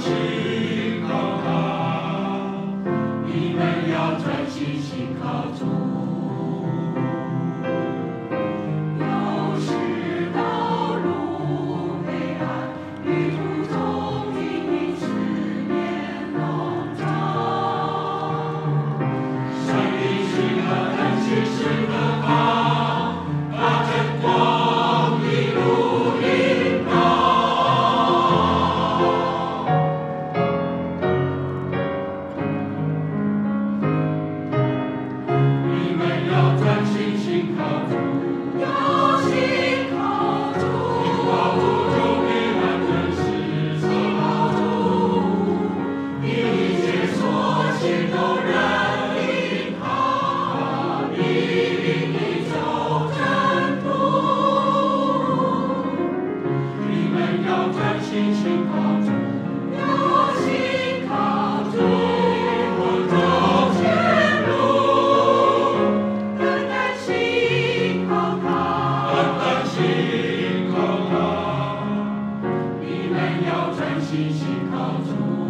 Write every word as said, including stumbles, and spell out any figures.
心靠他，你们要专心信靠主。有时道路黑暗，旅途中阴影四面笼罩。上帝是个很信实的方，把真光一路引导。你们要专心信靠主，要信靠主，信靠主就必完成事，信靠主，你一切所行都认定他，你领你走正途。你们要专心信靠主，要信靠主，我走前路，单单信靠他，单单信靠他。你们要专心信靠主。